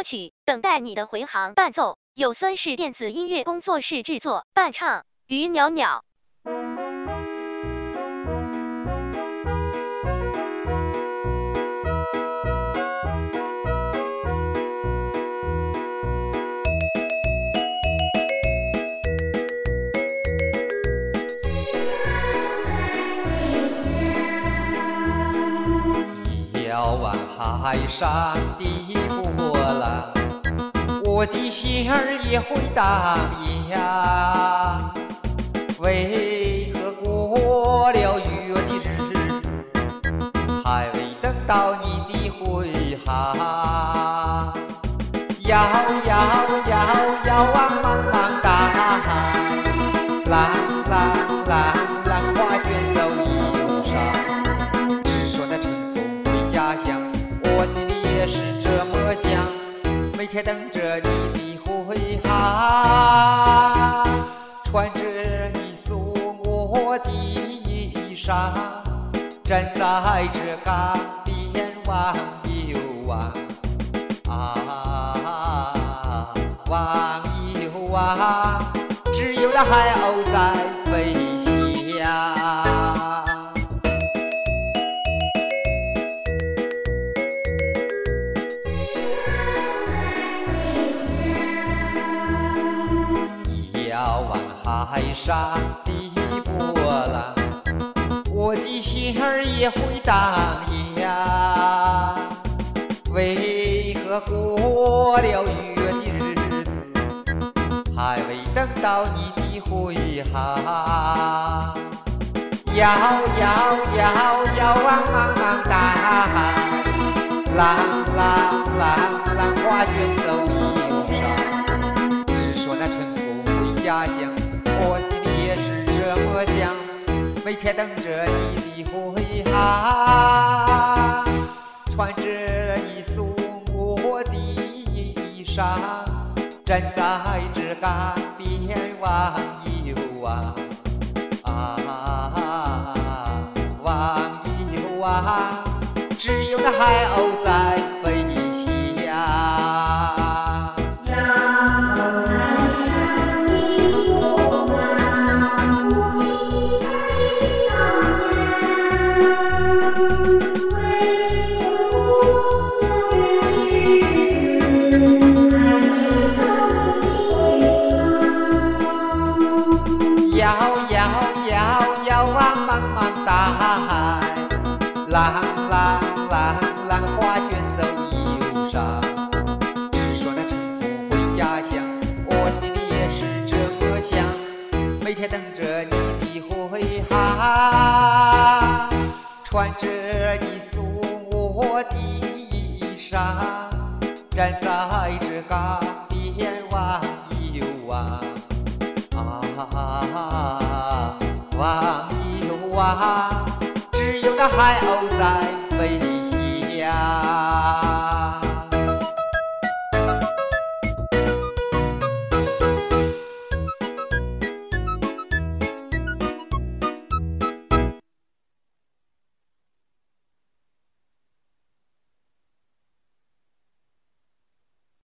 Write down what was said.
歌曲，等待你的回航。伴奏由孙氏电子音乐工作室制作，伴唱于袅袅。 遥望海上的波浪，我的心儿也会荡漾。为何过了月的日子，还未等到你的回航？遥望茫茫大海，浪花卷走忧伤。只说那春风回家乡，我心里也是这么想，每天等着你的回航，穿着你送我的衣裳，站在这港边望一望，望一望，只有那海鸥在飞翔。遥望海上的波浪，我的心儿也会荡漾。为何过了月的日子，还未等到你的回航？遥望茫茫大海，浪花卷走忧伤。只说那春风回家乡，我心里也是这么想，每天等着你的回航，穿着你送我的衣裳，站在这港边望一望，望一望，只有那海鸥在飞翔。遥望茫茫大海，浪花卷走忧伤。只说那春风回家乡，我心里也是这么想，每天等着你的回航，穿着你送我的衣裳，站在这港边望一望，望一望，只有那海鸥在飞翔。